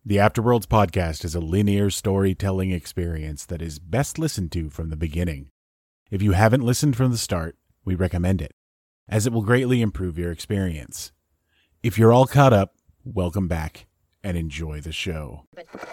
The Afterworlds podcast is a linear storytelling experience that is best listened to from the beginning. If you haven't listened from the start, we recommend it, as it will greatly improve your experience. If you're all caught up, welcome back and enjoy the show.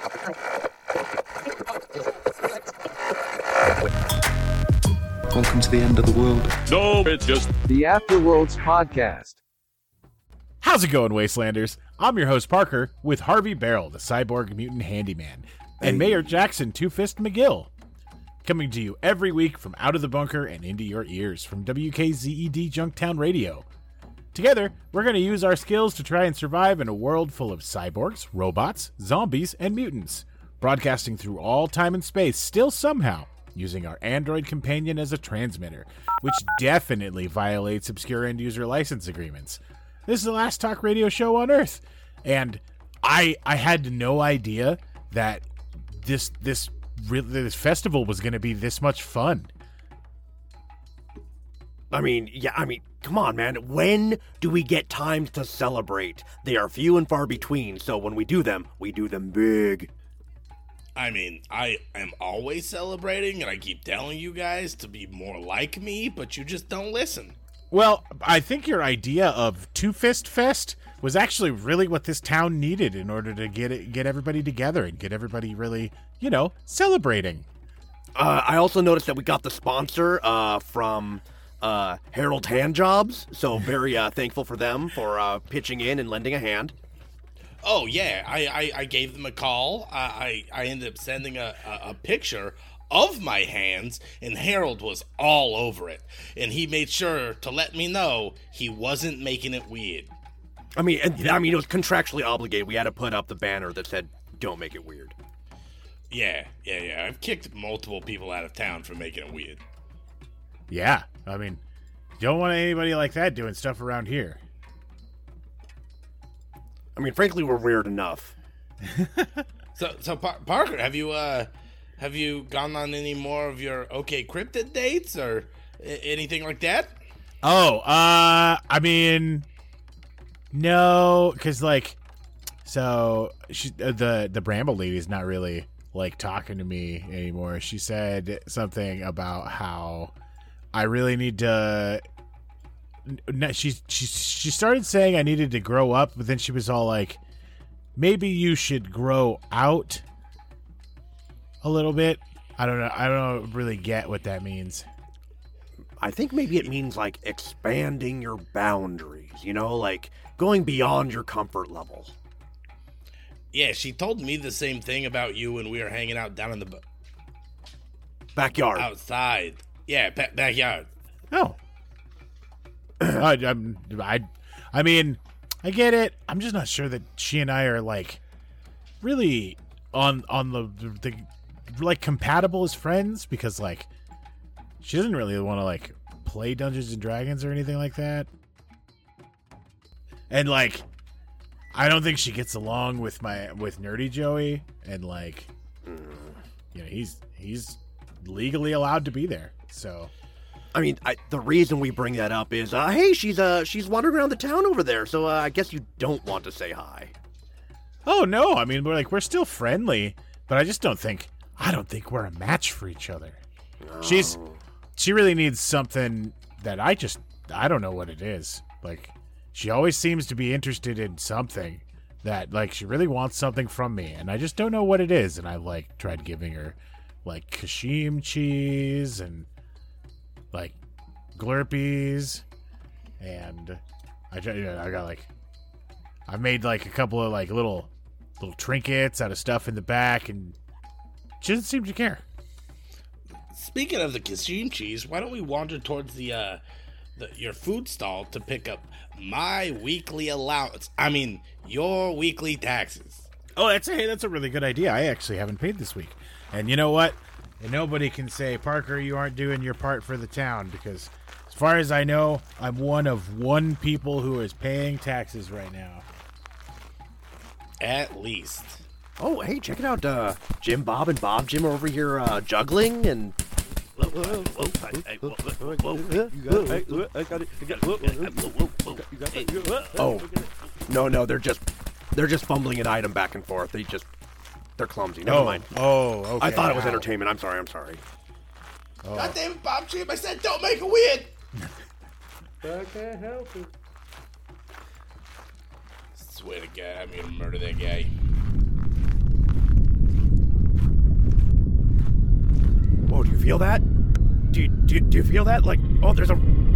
Welcome to the end of the world. No, it's just The Afterworlds Podcast. How's it going, Wastelanders? I'm your host, Parker, with Harvey Barrel, the cyborg mutant handyman, and Mayor Jackson Two-Fist McGill. Coming to you every week from out of the bunker and into your ears from WKZED Junktown Radio. Together, we're going to use our skills to try and survive in a world full of cyborgs, robots, zombies, and mutants, broadcasting through all time and space, still somehow using our android companion as a transmitter, which definitely violates obscure end-user license agreements. This is the last talk radio show on Earth, and I had no idea that this festival was going to be this much fun. I mean, come on, man. When do we get times to celebrate? They are few and far between, so when we do them big. I mean, I am always celebrating, and I keep telling you guys to be more like me, but you just don't listen. Well, I think your idea of Two-Fist Fest was actually really what this town needed in order to get everybody together and get everybody really, celebrating. I also noticed that we got the sponsor from Harold Handjobs, so very thankful for them for pitching in and lending a hand. Oh, yeah, I gave them a call. I ended up sending a picture of my hands, and Harold was all over it. And he made sure to let me know he wasn't making it weird. I mean, it was contractually obligated. We had to put up the banner that said, "Don't make it weird." Yeah. I've kicked multiple people out of town for making it weird. Yeah, I mean, don't want anybody like that doing stuff around here. I mean, frankly, we're weird enough. So Parker, have you gone on any more of your OK Cryptid dates or anything like that? Oh, I mean, no, because the Bramble lady's not really talking to me anymore. She said something about how I really need to. She started saying I needed to grow up, but then she was all like, maybe you should grow out a little bit. I don't really get what that means. I think maybe it means expanding your boundaries, going beyond your comfort level. Yeah, she told me the same thing about you when we were hanging out down in the backyard. Outside. Yeah, backyard. Oh. I mean, I get it. I'm just not sure that she and I are really on the compatible as friends, because she doesn't really want to play Dungeons and Dragons or anything like that. And I don't think she gets along with Nerdy Joey, and he's legally allowed to be there. So I mean, the reason we bring that up is hey, she's wandering around the town over there, so I guess you don't want to say hi. Oh no, I mean, we're still friendly, but I don't think we're a match for each other. No. She really needs something that I don't know what it is. She always seems to be interested in something that she really wants something from me, and I just don't know what it is. And I've tried giving her Kashim cheese and Glurpies, and I made a couple of little trinkets out of stuff in the back, and she doesn't seem to care. Speaking of the Kashim cheese, why don't we wander towards your food stall to pick up my weekly allowance? I mean, your weekly taxes. Oh, that's a really good idea. I actually haven't paid this week, and you know what? And nobody can say, Parker, you aren't doing your part for the town, because as far as I know, I'm one of one people who is paying taxes right now. At least. Oh, hey, check it out. Jim Bob and Bob Jim are over here juggling and... Oh, no, they're just They're just fumbling an item back and forth. They're clumsy. Never mind. Oh, okay. I thought it was Ow. entertainment. I'm sorry. God damn it, Bob Chip, I said don't make it weird. I can't help it. Swear to God, I'm gonna murder that guy. Whoa, do you feel that? Do you feel that? Like, oh, there's a...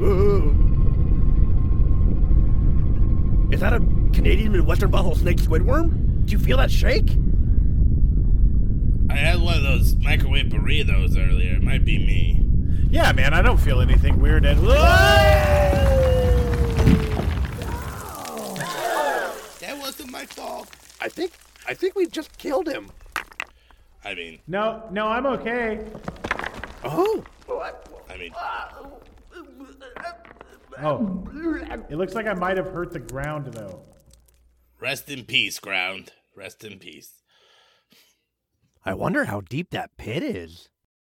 Is that a Canadian Midwestern butthole snake squidworm? Do you feel that shake? I had one of those microwave burritos earlier. It might be me. Yeah, man, I don't feel anything weird at That wasn't my fault. I think we just killed him. I mean, No, I'm okay. Oh. I mean, Oh, it looks like I might have hurt the ground, though. rest in peace, ground. Rest in peace. I wonder how deep that pit is.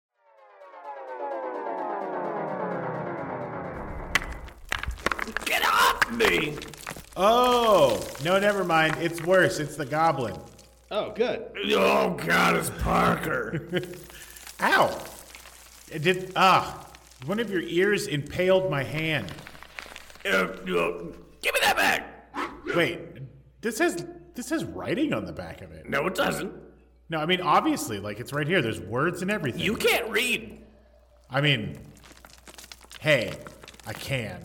Get off me! Oh, no, never mind. It's worse. It's the goblin. Oh, good. Oh, God, it's Parker. Ow! One of your ears impaled my hand. Give me that back! Wait, this has writing on the back of it. No, it doesn't. No, I mean, obviously, like, it's right here. There's words and everything. You can't read. I mean, hey, I can.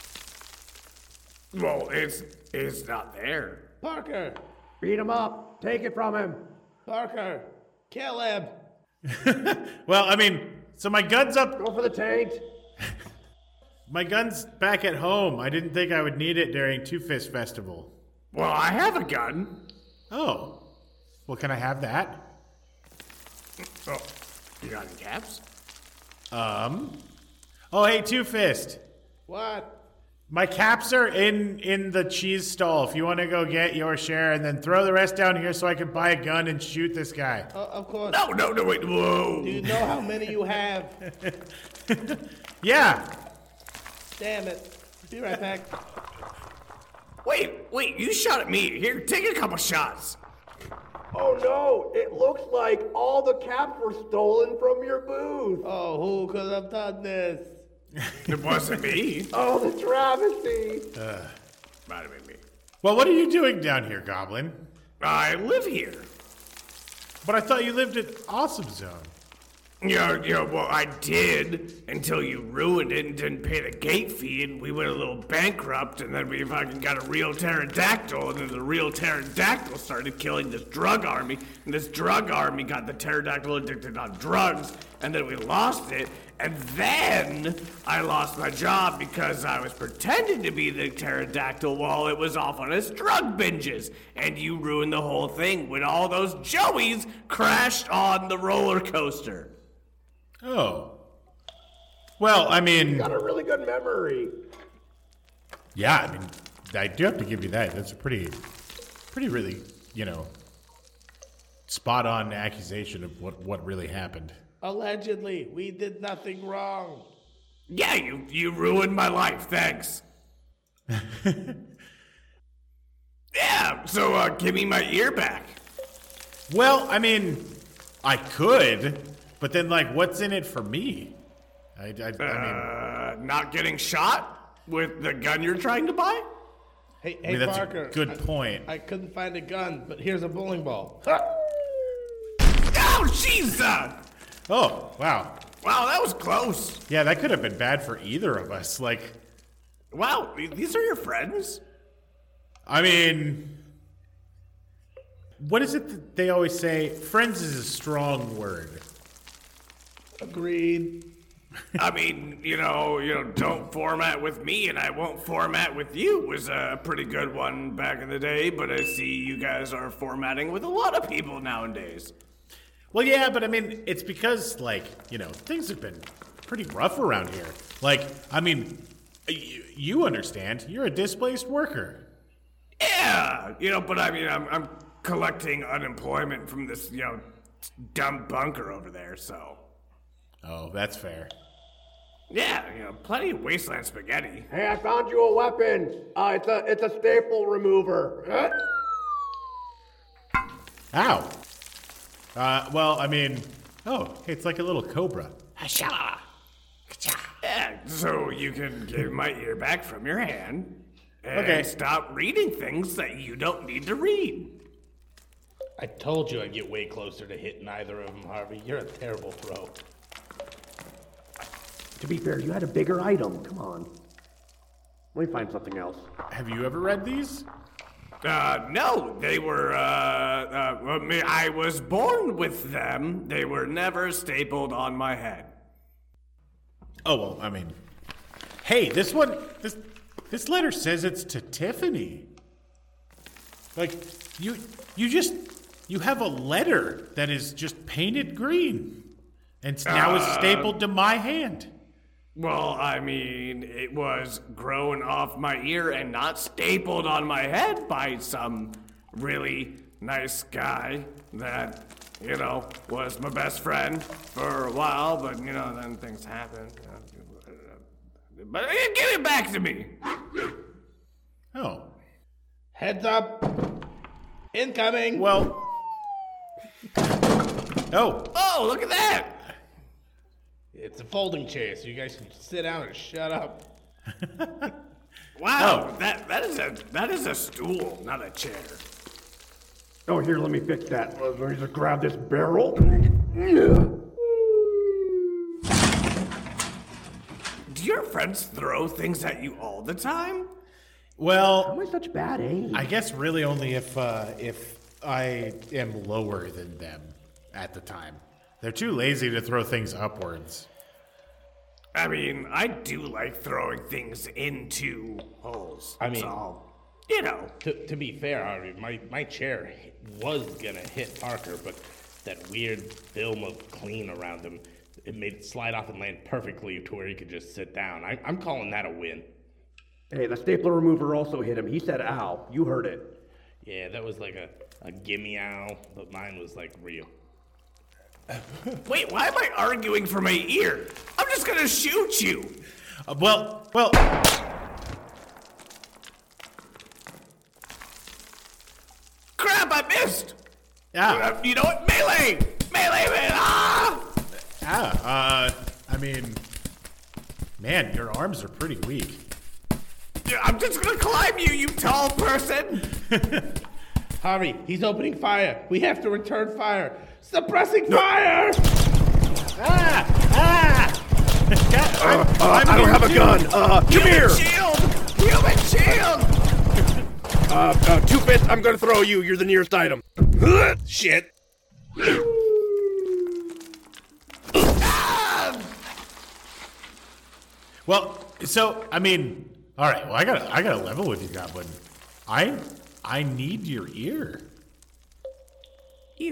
Well, it's not there. Parker! Beat him up. Take it from him. Parker! Kill him! Well, I mean, so my gun's up. Go for the taint. My gun's back at home. I didn't think I would need it during Two Fist Festival. Well, I have a gun. Oh. Well, can I have that? Oh, you got any caps? Oh, hey, Two Fist. What? My caps are in the cheese stall. If you want to go get your share and then throw the rest down here so I can buy a gun and shoot this guy. Of course. No, wait, whoa. Do you know how many you have? Yeah. Damn it. Be right back. Wait, you shot at me. Here, take a couple shots. Oh no, it looks like all the caps were stolen from your booth. Oh, who could have done this? It wasn't me. Oh, the travesty. Might have been me. Well, what are you doing down here, Goblin? I live here. But I thought you lived at Awesome Zone. Yeah, well, I did until you ruined it and didn't pay the gate fee, and we went a little bankrupt, and then we fucking got a real pterodactyl, and then the real pterodactyl started killing this drug army, and this drug army got the pterodactyl addicted on drugs, and then we lost it, and then I lost my job because I was pretending to be the pterodactyl while it was off on its drug binges, and you ruined the whole thing when all those Joeys crashed on the roller coaster. Oh. Well, I mean, Got a really good memory. yeah, I mean, I do have to give you that. That's a pretty really, spot on accusation of what really happened. Allegedly, we did nothing wrong. Yeah, you ruined my life, thanks. Yeah, so give me my ear back. Well, I mean, I could, but then, like, what's in it for me? I mean, Not getting shot with the gun you're trying to buy? Hey, I mean, that's Parker. a good point. I couldn't find a gun, but here's a bowling ball. Oh, Jesus! Oh, wow. Wow, that was close. Yeah, that could have been bad for either of us. Like, Wow, these are your friends? I mean, what is it that they always say? Friends is a strong word. Agreed. I mean, don't format with me and I won't format with you was a pretty good one back in the day, but I see you guys are formatting with a lot of people nowadays. Well, yeah, but I mean, it's because, like, things have been pretty rough around here. Like, I mean, you understand. You're a displaced worker. Yeah, but I mean, I'm collecting unemployment from this, dumb bunker over there, so. Oh, that's fair. Yeah, plenty of wasteland spaghetti. Hey, I found you a weapon. It's a staple remover. Ow. Well, I mean, it's like a little cobra. Yeah, so you can give my ear back from your hand and Okay. stop reading things that you don't need to read. I told you I'd get way closer to hitting either of them, Harvey. You're a terrible throw. To be fair, you had a bigger item. Come on. Let me find something else. Have you ever read these? No, they were, I was born with them. They were never stapled on my head. Oh, well, I mean, hey, this letter says it's to Tiffany. Like, you have a letter that is just painted green, and now is stapled to my hand. Well, I mean, it was grown off my ear and not stapled on my head by some really nice guy that, was my best friend for a while, but, then things happened. But give it back to me. Oh, Heads up. Incoming. well. Oh, look at that. It's a folding chair, so you guys can sit down and shut up. Wow, that is a stool, not a chair. Oh, here, let me fix that. Let me just grab this barrel. Do your friends throw things at you all the time? Well, Am I such bad aim? I guess really only if I am lower than them at the time. They're too lazy to throw things upwards. I mean, I do like throwing things into holes. I mean- so, To be fair, Harvey, my chair was gonna hit Parker, but that weird film of clean around him, it made it slide off and land perfectly to where he could just sit down. I'm calling that a win. Hey, the stapler remover also hit him. He said, ow. You heard it. Yeah, that was like a gimme ow, but mine was like real. Wait, why am I arguing for my ear? I'm just gonna shoot you. Well. Crap, I missed. Yeah. You know what? Melee! Melee, man! Ah! I mean, man, your arms are pretty weak. I'm just gonna climb you, you tall person! Harvey, he's opening fire. We have to return fire. Suppressing fire! I don't have a gun. Come here. Shield! Human shield! Two-Fist, I'm gonna throw you. You're the nearest item. Shit. Well, so I mean, all right. Well, I gotta level with you, Goblin. I need your ear. You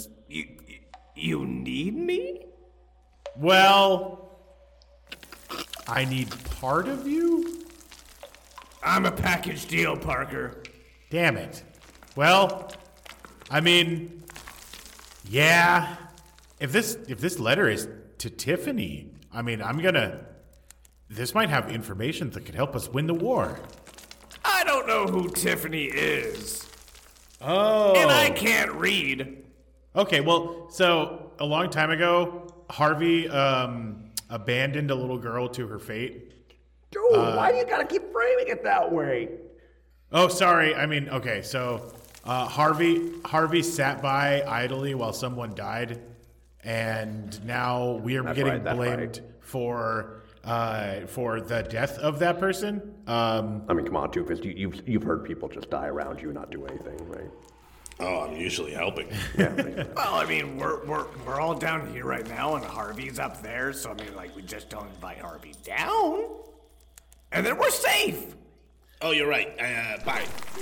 need me? Well, I need part of you. I'm a package deal, Parker. Damn it. Well, I mean, yeah. If this letter is to Tiffany, I mean, this might have information that could help us win the war. I don't know who Tiffany is. Oh. And I can't read. Okay, well, so a long time ago, Harvey abandoned a little girl to her fate. Dude, why do you gotta keep framing it that way? Oh, sorry. I mean, okay, so Harvey sat by idly while someone died, and now we are getting blamed for the death of that person. I mean, come on, Two-Fist. You've heard people just die around you and not do anything, right? Oh, I'm usually helping. Yeah. Right. Well, I mean, we're all down here right now, and Harvey's up there, so I mean, like, we just don't invite Harvey down, and then we're safe. Oh, you're right. Bye.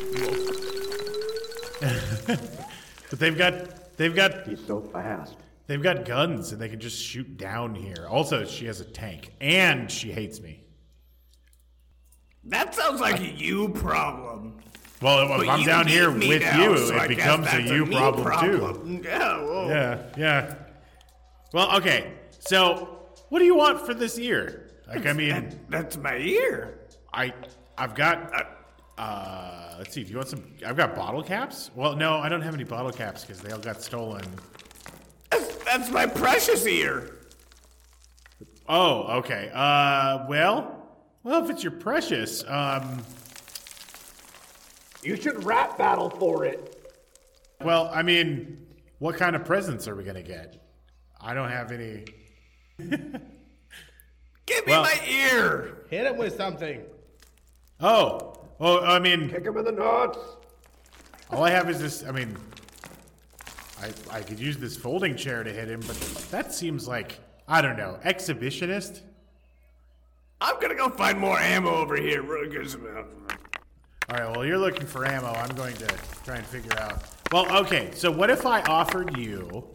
But they've got He's so fast. they've got guns and they can just shoot down here. Also, she has a tank and she hates me. That sounds like a you problem. Well, if But I'm you down here need me with now, you, so I it guess becomes a that's you me problem too. Yeah, well, Yeah. Well, okay. So, what do you want for this ear? Like, I mean, that's my ear. I've got Let's see. Do you want some? I've got bottle caps. Well, no, I don't have any bottle caps because they all got stolen. That's my precious ear. Oh, okay. Well, if it's your precious, You should rap battle for it. well, I mean, what kind of presents are we gonna get? I don't have any. Give me my ear. Hit him with something. I mean, Kick him in the nuts. all I have is this. I mean, I could use this folding chair to hit him, but that seems like, I don't know, exhibitionist. I'm gonna go find more ammo over here. All right, well, you're looking for ammo. I'm going to try and figure out. Well, okay, so what if I offered you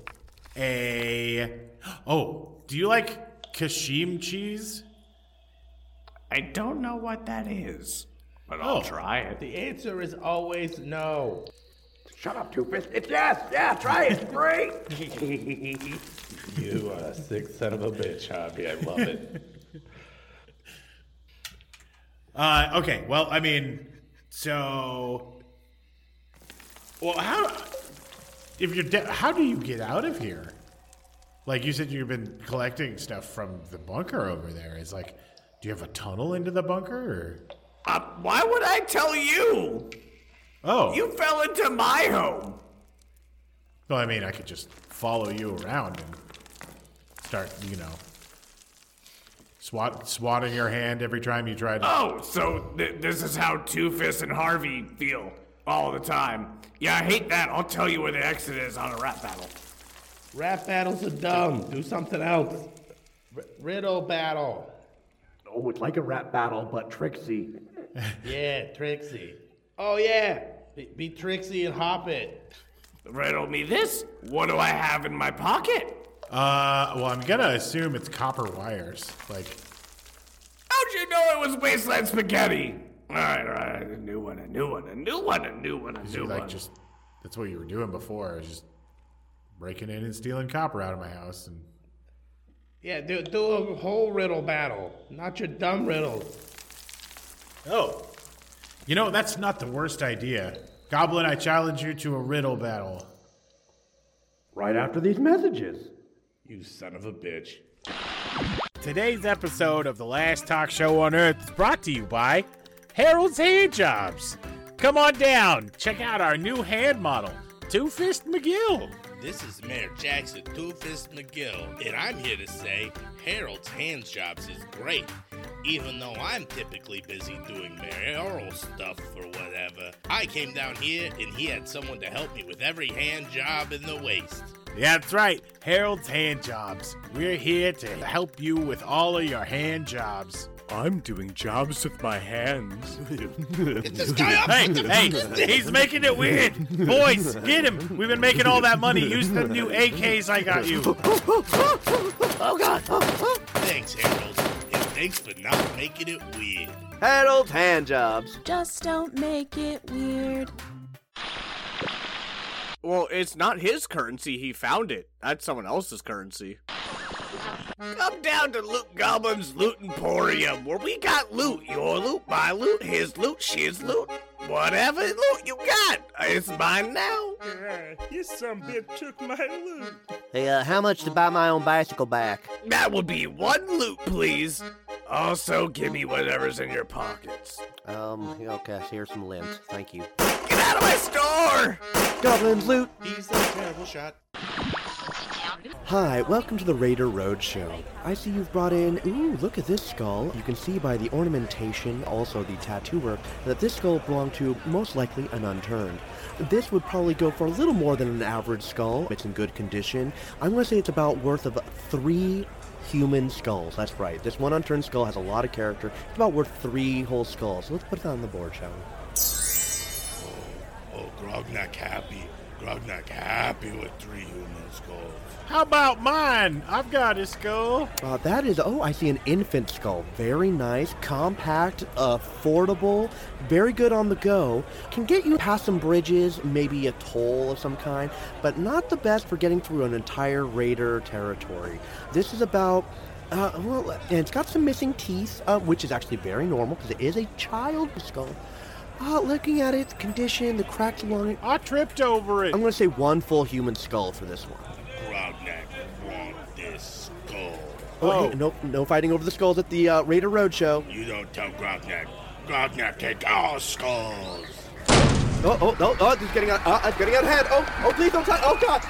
do you like Kashim cheese? I don't know what that is, but I'll try it. The answer is always no. Shut up, Two-Fist. It's yes. Yeah, try it. It's great. You are a sick son of a bitch, Harvey. I love it. Okay, well, I mean, how do you get out of here? Like you said, you've been collecting stuff from the bunker over there. It's like, do you have a tunnel into the bunker? Or? Why would I tell you? Oh, You fell into my home. well, I mean, I could just follow you around and start, swatting your hand every time you try to. Oh, so this is how Two-Fist and Harvey feel all the time. Yeah, I hate that. I'll tell you where the exit is on a rap battle. Rap battles are dumb. Do something else. Riddle battle. Oh, it's like a rap battle, but Trixie. Yeah, Trixie. Oh, yeah. Be Trixie and hop it. Riddle me this. What do I have in my pocket? Well, I'm gonna assume it's copper wires. Like, How'd you know it was wasteland spaghetti? All right. A new one. That's what you were doing before. Was just breaking in and stealing copper out of my house. And Yeah, do a whole riddle battle. Not your dumb riddles. that's not the worst idea. Goblin, I challenge you to a riddle battle. Right after these messages. You son of a bitch. Today's episode of The Last Talk Show on Earth is brought to you by Harold's Hand Jobs. Come on down. Check out our new hand model, Two-Fist McGill. This is Mayor Jackson, Two-Fist McGill, and I'm here to say Harold's Hand Jobs is great. Even though I'm typically busy doing mayoral stuff or whatever, I came down here and he had someone to help me with every hand job in the waste. Yeah, that's right. Harold's Hand Jobs. We're here to help you with all of your hand jobs. I'm doing jobs with my hands. Get this guy up! Hey, he's making it weird. Boys, get him. We've been making all that money. Use the new AKs I got you. Oh, God. Thanks, Harold. And thanks for not making it weird. Harold's Hand Jobs. Just don't make it weird. Well, it's not his currency. He found it. That's someone else's currency. Come down to Loot Goblin's Loot Emporium, where we got loot. Your loot, my loot, his loot, she's loot. Whatever loot you got, it's mine now. You some bitch took my loot. Hey, how much to buy my own bicycle back? That would be one loot, please. Also, give me whatever's in your pockets. Okay, here's some limbs. Thank you. Get out of my store! Goblin's loot! He's a terrible shot. Hi, welcome to the Raider Roadshow. I see you've brought in, look at this skull. You can see by the ornamentation, also the tattoo work, that this skull belonged to, most likely, an unturned. This would probably go for a little more than an average skull. It's in good condition. I'm going to say it's about worth of 3 human skulls. That's right. This one unturned skull has a lot of character. It's about worth 3 whole skulls. So let's put it on the board, shall we? Oh, Grognak happy. Grognak happy with 3 human skulls. How about mine? I've got a skull. That is, I see an infant skull. Very nice, compact, affordable, very good on the go. Can get you past some bridges, maybe a toll of some kind, but not the best for getting through an entire raider territory. This is about, and it's got some missing teeth, which is actually very normal because it is a child's skull. Looking at its condition, the cracks along it, I tripped over it. I'm gonna say 1 full human skull for this one. Grognak want this skull. Oh, hey, no fighting over the skulls at the Raider Roadshow. You don't tell Grognak. Grognak take our skulls. Oh, it's getting out. It's getting out of hand. Oh, please don't touch. Oh, God.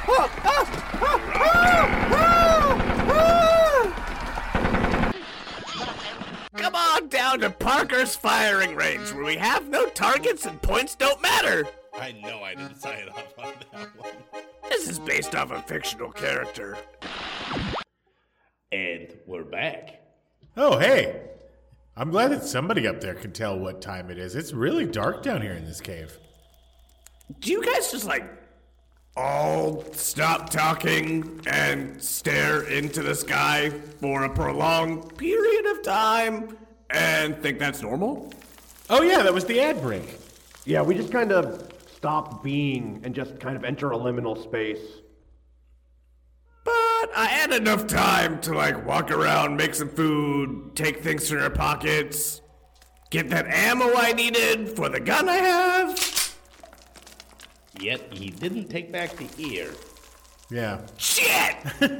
Come on down to Parker's firing range, where we have no targets and points don't matter. I know I didn't sign off on that one. This is based off a fictional character. And we're back. Oh, hey. I'm glad that somebody up there can tell what time it is. It's really dark down here in this cave. Do you guys just, all stop talking and stare into the sky for a prolonged period of time and think that's normal? Oh, yeah, that was the ad break. Yeah, we just kind of stop being and just kind of enter a liminal space. But I had enough time to, walk around, make some food, take things from our pockets, get that ammo I needed for the gun I have. Yet he didn't take back the ear. Yeah. Shit!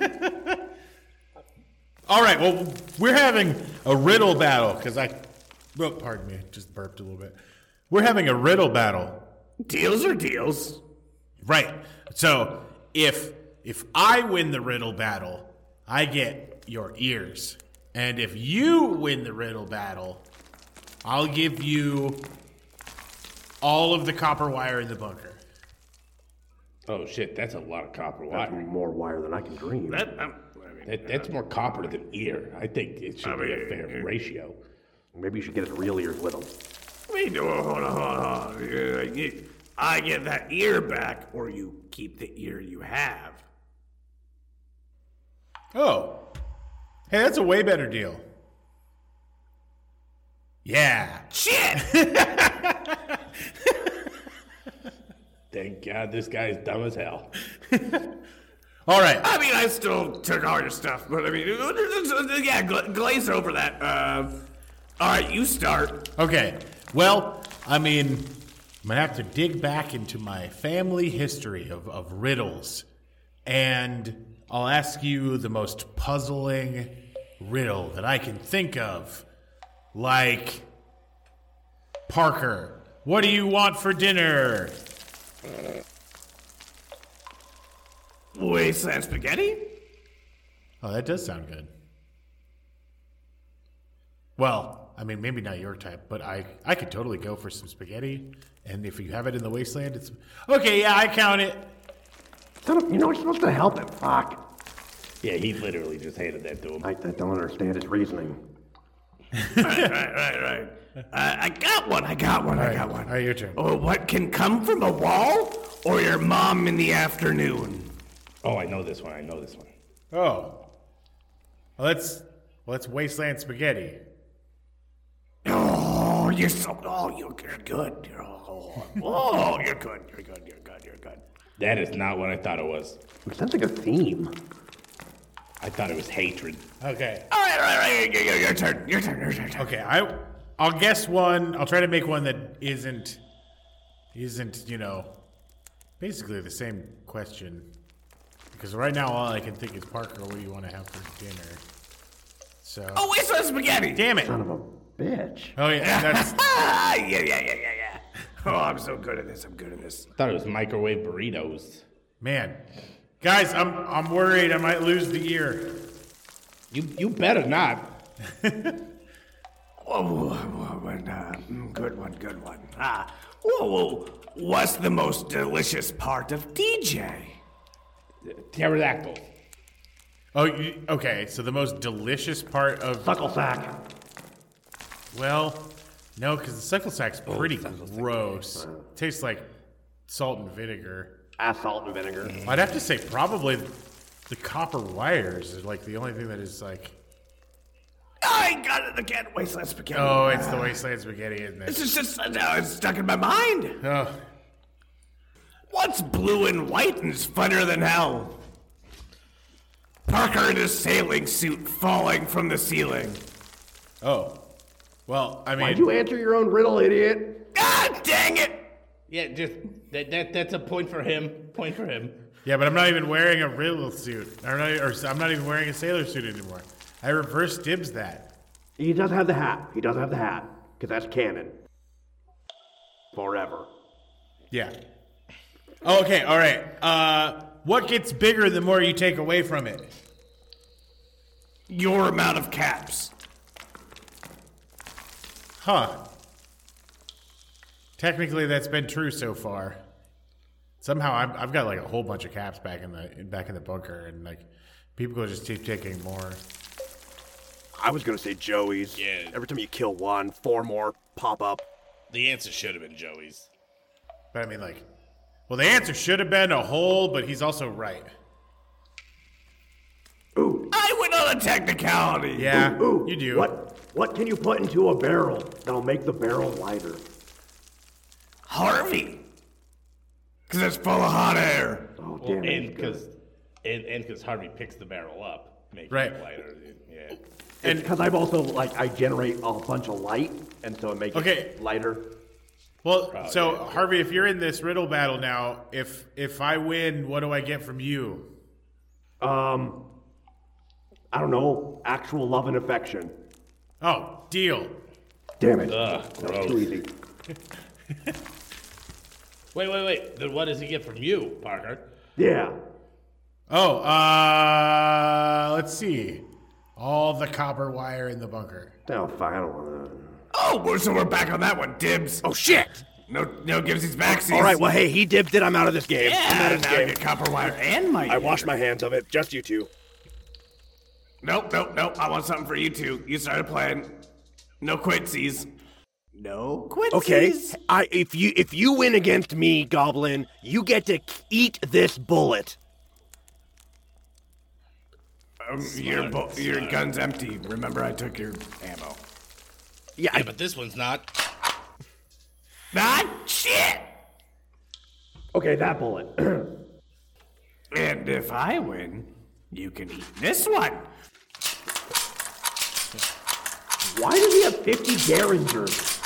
All right, well, we're having a riddle battle, because pardon me, just burped a little bit. We're having a riddle battle. Deals are deals. Right. So, if I win the riddle battle, I get your ears. And if you win the riddle battle, I'll give you all of the copper wire in the bunker. Oh shit, that's a lot of copper That's wire. more wire than I can dream. That's more copper than ear. I think it should be a fair ratio. Maybe you should get his real ears with him. Wait, hold on. I get that ear back, or you keep the ear you have. Oh. Hey, that's a way better deal. Yeah. Shit! Thank God this guy's dumb as hell. All right. I mean, I still took all your stuff, but yeah, glaze over that. All right, you start. Okay. Well, I mean, I'm going to have to dig back into my family history of riddles. And I'll ask you the most puzzling riddle that I can think of. Like, Parker, what do you want for dinner? Wasteland spaghetti? Oh, that does sound good. Well, I mean, maybe not your type, but I could totally go for some spaghetti. And if you have it in the wasteland, it's... Okay, yeah, I count it. You're supposed to help him. Fuck. Yeah, he literally just handed that to him. I don't understand his reasoning. Right. I got one. All right, your turn. Oh, what can come from a wall or your mom in the afternoon? Oh, I know this one. Oh. Well, that's wasteland spaghetti. Oh, you're good. You're good. That is not what I thought it was. We're sensing a theme. I thought it was hatred. Okay. All right. Your turn. Okay, I'll guess one. I'll try to make one that isn't, basically the same question. Because right now all I can think is, Parker, what do you want to have for dinner? So. Oh, wasteland spaghetti. Damn it. Son of a bitch. Oh yeah, that's. Yeah. Oh, I'm so good at this. I thought it was microwave burritos. Man, guys, I'm worried I might lose the ear. You better not. Good one. Whoa. What's the most delicious part of DJ? Pterodactyl. Oh, okay. So the most delicious part of Suckle sack. well, no, because the suckle sack's pretty gross. Tastes like salt and vinegar. Salt and vinegar. I'd have to say probably the copper wires is like the only thing that is like. I got it again. Wasteland spaghetti. Oh, it's the wasteland spaghetti, isn't it? It's just it's stuck in my mind. Oh, What's blue and white and is funner than hell? Parker in his sailing suit falling from the ceiling. oh. Well, I mean, Why'd you answer your own riddle, idiot? Ah, dang it! Yeah, just that's a point for him. Point for him. Yeah, but I'm not even wearing a riddle suit. I'm not even wearing a sailor suit anymore. I reverse dibs that. He does have the hat. Because that's canon. Forever. Yeah. Oh, okay, all right. What gets bigger the more you take away from it? Your amount of caps. Huh. Technically, that's been true so far. Somehow, I've got like a whole bunch of caps back in the bunker, and like people just keep taking more. I was gonna say Joey's. Yeah. Every time you kill one, 4 more pop up. The answer should have been Joey's. But I mean, like, well, the answer should have been a hole, but he's also right. Ooh. I went on a technicality. Yeah, Ooh. you do. What can you put into a barrel that'll make the barrel lighter? Harvey. Because it's full of hot air. Oh, Well, damn and it. because Harvey picks the barrel up, making Right. it lighter. Yeah. And because I've also, I generate a bunch of light, and so it makes Okay. it lighter. Well, Oh, so yeah. Harvey, if you're in this riddle battle now, if I win, what do I get from you? I don't know, actual love and affection. Oh, deal. Damn it. Ugh, That was too easy. Wait. Then what does he get from you, Parker? Yeah. Oh, let's see. All the copper wire in the bunker. Oh, fine, I don't want to. Oh, so we're back on that one, Dibs. Oh, shit! No givesies backsies. All right, well, hey, he dipped it. I'm out of this game. I'm out Yeah, of this now I game. get copper wire and my I washed my hands of it. Just you two. Nope. I want something for you two. You started playing. No quitsies. No quitsies. Okay. If you win against me, Goblin, you get to eat this bullet. Your gun's empty. Remember, I took your ammo. Yeah, But this one's not. Ah, shit! okay, that bullet. And if I win, you can eat this one. Why does he have 50 Derringers?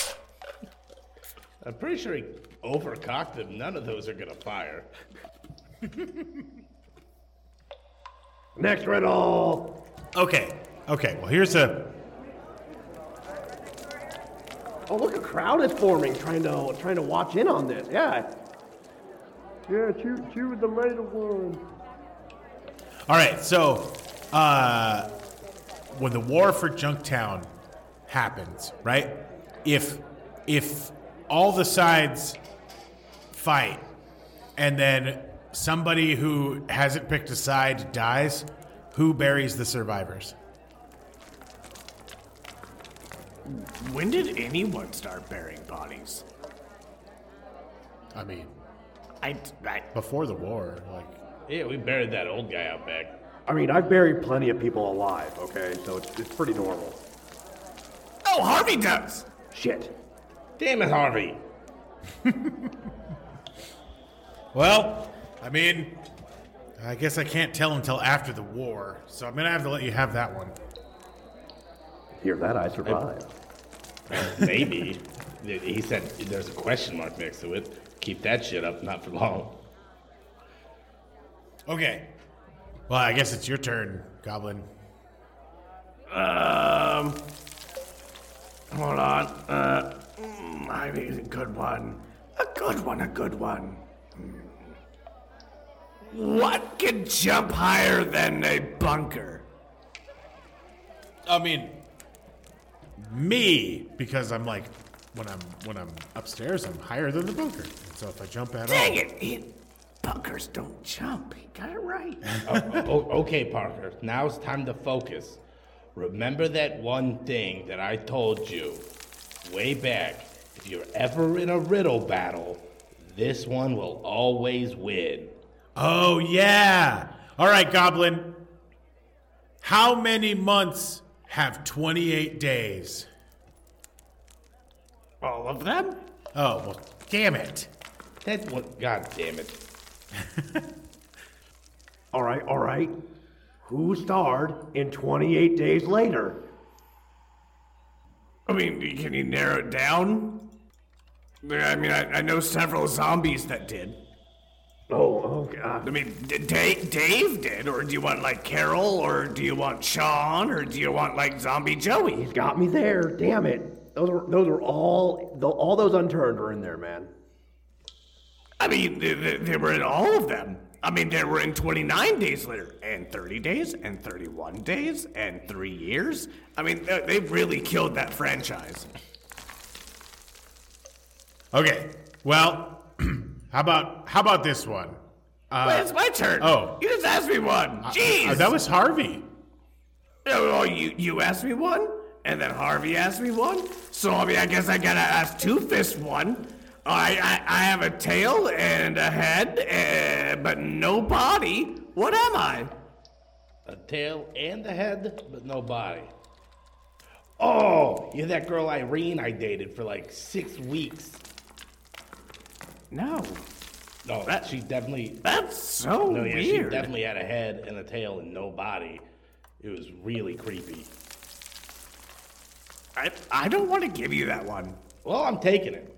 I'm pretty sure he overcocked them. None of those are gonna fire. Next riddle. Okay. Well, here's a. Oh, look, a crowd is forming, trying to watch in on this. Yeah. Yeah, choose the later one. All right. So, when the war for Junktown happens, right? If all the sides fight, and then somebody who hasn't picked a side dies, who buries the survivors? When did anyone start burying bodies? I mean, I before the war, like. Yeah, we buried that old guy out back. I mean, I've buried plenty of people alive, okay? So it's pretty normal. Oh, Harvey does. Shit. Damn it, Harvey. Well, I mean, I guess I can't tell until after the war, so I'm gonna have to let you have that one. Hear that, I survived. Maybe. He said there's a question mark next to it. Keep that shit up, not for long. Okay. Well, I guess it's your turn, Goblin. Hold on. I mean, a good one. A good one. What can jump higher than a bunker? I mean, me, because I'm like, when I'm upstairs, I'm higher than the bunker. And so if I jump at Dang all, it! Bunkers don't jump. He got it right. Okay, Parker. Now it's time to focus. Remember that one thing that I told you way back. If you're ever in a riddle battle, this one will always win. Oh yeah. All right, Goblin. How many months have 28 days? All of them? Oh, well, damn it. That's what. God damn it. All right. Who starred in 28 Days Later? I mean, can you narrow it down? I mean, I know several zombies that did. Oh, God. I mean, Dave did, or do you want, like, Carol, or do you want Sean, or do you want, like, Zombie Joey? He's got me there. Damn it. Those were all those unturned are in there, man. I mean, they were in all of them. I mean, they were in 29 days later, and 30 days, and 31 days, and 3 years. I mean, they really killed that franchise. Okay, well, how about this one? Wait, it's my turn. Oh. You just asked me one. Jeez. That was Harvey. Oh, you asked me one, and then Harvey asked me one. So, I mean, I guess I gotta ask Two-Fist one. I have a tail and a head, but no body. What am I? A tail and a head, but no body. Oh, you're that girl Irene I dated for like 6 weeks. No. No, she definitely... That's so No, yeah, weird. she definitely had a head and a tail and no body. It was really creepy. I don't want to give you that one. Well, I'm taking it.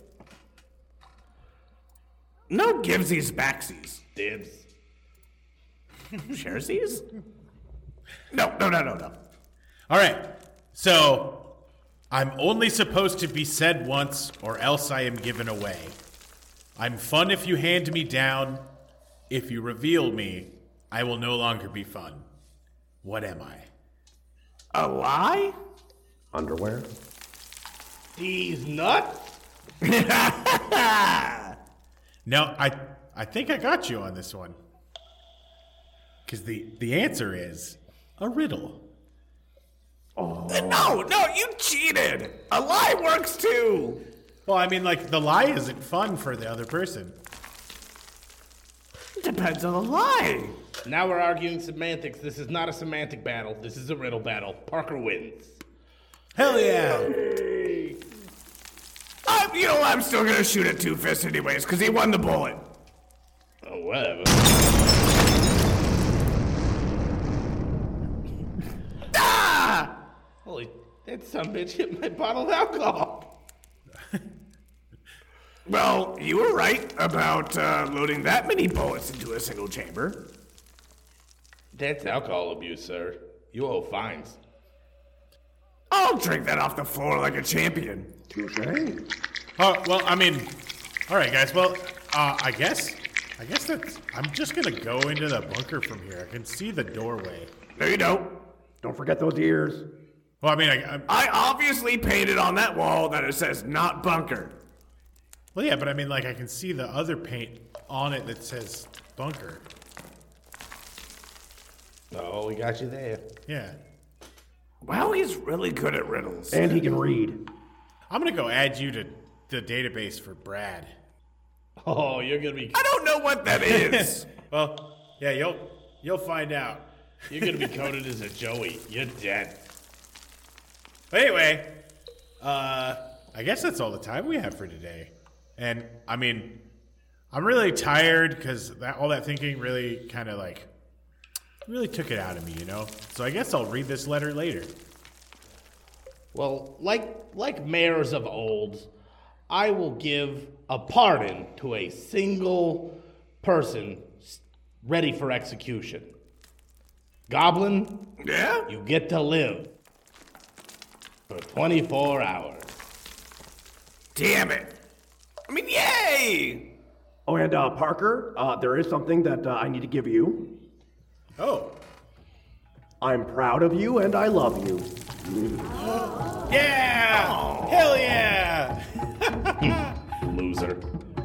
No givesies backsies. Dibs. Sharesies? No. All right, so I'm only supposed to be said once, or else I am given away. I'm fun if you hand me down. If you reveal me, I will no longer be fun. What am I? A lie? Underwear? These nuts? No, I think I got you on this one. Because the answer is a riddle. No, you cheated. A lie works too. Well, I mean, like, the lie isn't fun for the other person. Depends on the lie. Now we're arguing semantics. This is not a semantic battle. This is a riddle battle. Parker wins. Hell yeah! You know, I'm still gonna shoot at Two-Fist anyways, because he won the bullet. Oh, whatever. Ah! Holy, that son bitch hit my bottle of alcohol. Well, you were right about loading that many bullets into a single chamber. That's alcohol abuse, sir. You owe fines. I'll drink that off the floor like a champion. Oh, well, I mean, all right, guys. Well, I guess that's. I'm just gonna go into the bunker from here. I can see the doorway. No, you don't. Don't forget those ears. Well, I mean, I obviously painted on that wall that it says "not bunker." well, yeah, but I mean, like, I can see the other paint on it that says bunker. Oh, we got you there. Yeah. Well, he's really good at riddles. And he can read. I'm gonna go add you to the database for Brad. Oh, you're gonna be I don't know what that is. Well, yeah, you'll find out. be coded as a Joey. You're dead. But anyway, I guess that's all the time we have for today. And I mean, I'm really tired because all that thinking really kind of really took it out of me, you know? So I guess I'll read this letter later. Well, like mayors of old, I will give a pardon to a single person ready for execution. Goblin, Yeah? you get to live for 24 hours. Damn it. I mean, yay! Oh, and Parker, there is something that I need to give you. Oh. I'm proud of you and I love you. Yeah! Oh. Hell yeah! Loser.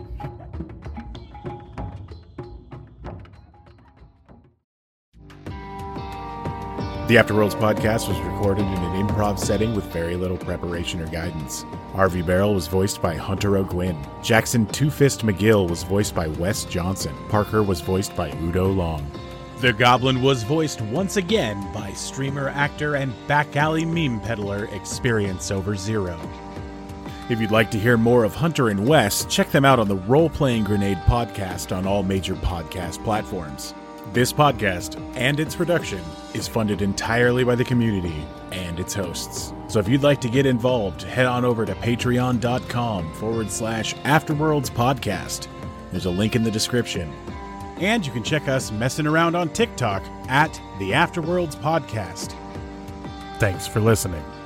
The Afterworlds podcast was recorded in an improv setting with very little preparation or guidance. Harvey Barrel was voiced by Hunter O'Gwyn. Jackson Two-Fist McGill was voiced by Wes Johnson. Parker was voiced by Udo Long. The Goblin was voiced once again by streamer, actor, and back alley meme peddler Experience Over Zero. If you'd like to hear more of Hunter and Wes, check them out on the Role Playing Grenade podcast on all major podcast platforms. This podcast and its production is funded entirely by the community and its hosts. So if you'd like to get involved, head on over to patreon.com/Afterworlds Podcast. There's a link in the description. And you can check us messing around on TikTok at the Afterworlds Podcast. Thanks for listening.